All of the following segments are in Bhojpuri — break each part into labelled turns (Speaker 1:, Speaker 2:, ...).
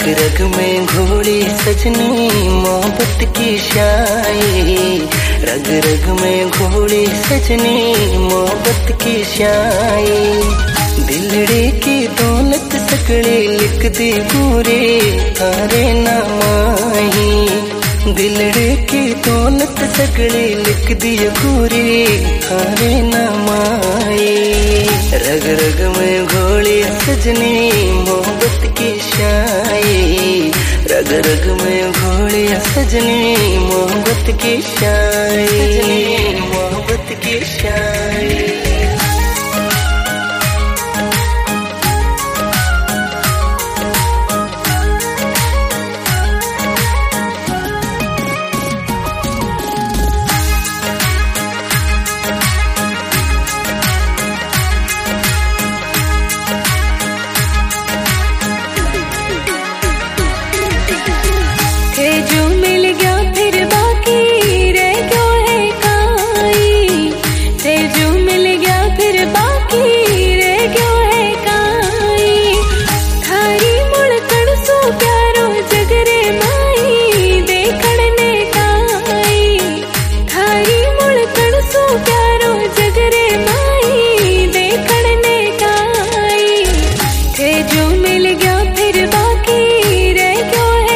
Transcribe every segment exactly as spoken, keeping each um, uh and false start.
Speaker 1: रग रग में घोड़ी सजनी मोहब्बत की शाई, रग रग में घोड़ी सजनी मोहब्बत की शाई। दिलड़े की दौलत सकड़े लिख दी पूरे थारे नामाही, दिलड़े की दौलत सकड़े लिख दी पूरे थारे नामाई। रग रग में घोड़ी सजनी मोहब्बत की शाई, रग रग में घोड़ी सजनी मोहब्बत की शाई, सजनी मोहब्बत की शाई।
Speaker 2: जो मिल गया फिर बाकी रह क्यों है काई, थे जो मिल गया फिर बाकी रह क्यों है काई। थारी मुड़कण सो प्यारो जगरे माई देखने काई, थारी मुड़कण सो प्यारो जगरे माई देखने काई। थे जो मिल गया फिर बाकी रह क्यों है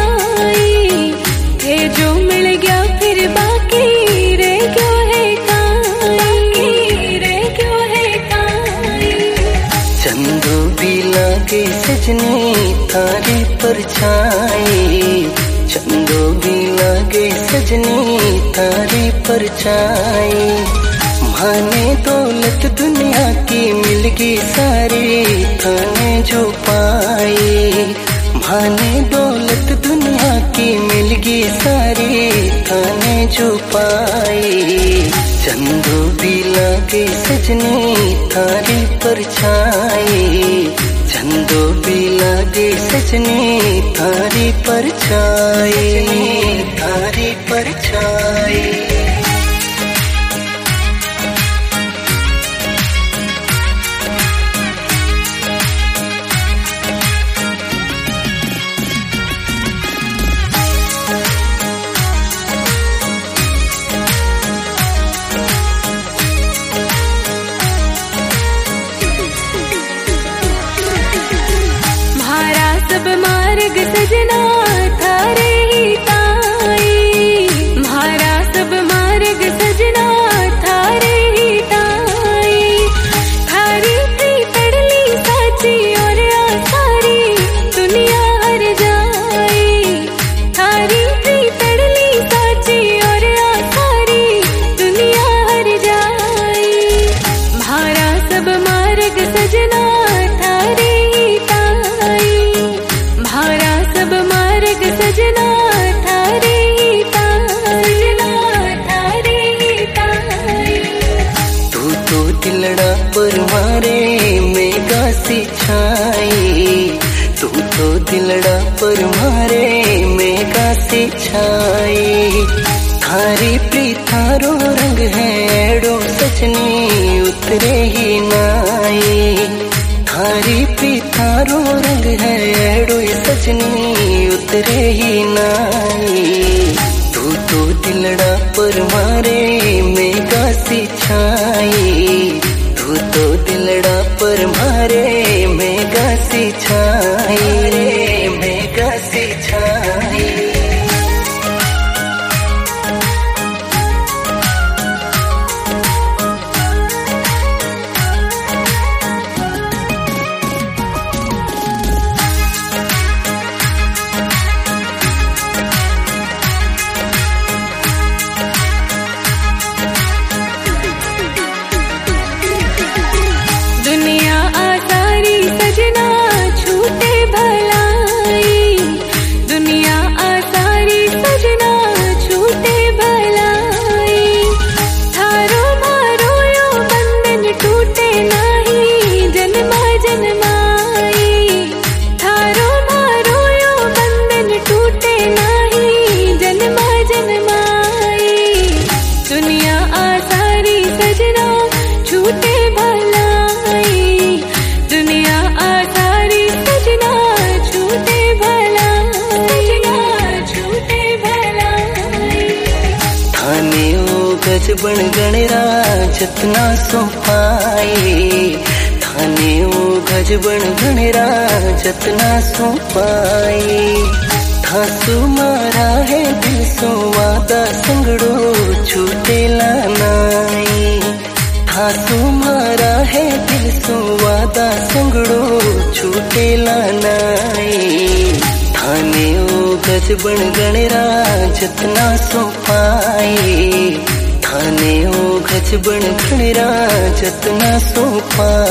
Speaker 2: जो मिल गया फिर बाकी रे क्यों है काई, रे क्यों है काई।
Speaker 1: चंदो भी लागे सजनी थारी परछाई, चंदो भी लागे सजनी थारी परछाई। माने दौलत दुनिया की मिल गई सारी थाने जो पाई, माने दौलत दुनिया की मिल गई सारी थाने जो पाई। चंदो भी लागे सजनी थारी परछाई, चंदो भी लागे सजनी थारी परछाई, थारी परछाई।
Speaker 2: सब मार्ग सजना थारे ही ताई, म्हारा सब मार्ग सजना थारे ही ताई। थारी प्री तड़ली साची और आसारी दुनिया हर जाई, थारी प्री तड़ली साची और आसारी दुनिया हर जाई। म्हारा सब मार्ग सजना थारे ही ताई, म्हारा सब मार्ग सजना थारे ही ताई, थारे ही ताई।
Speaker 1: तू तो दिलड़ा पर मारे मेघा सी छाई, तू तो दिलड़ा पर मारे मेघा सी छाई। थारी प्रीत थारो रंग है एड़ो सजनी उतरे ही नाई, थारी प्रीत थारो रंग है एड़ो सजनी उतरे ही नाई। तू तो दिलड़ा पर मारे मेघा सी छाई, तू तो दिलड़ा पर मारे मेघा सी छाई, मेघा सी छाई। बण गणरा जतना सो पाए थाने ओ गज बण गणरा जतना सो पाए थासु मारा है दिल सो वादा संगड़ो छूटेला नाई थासु मारा है दिल सो वादा संगड़ो छूटेला नाई थाने ओ गज बण गणरा जतना सो पाए थाने ओ गज बण गणरा जतना सो पाए।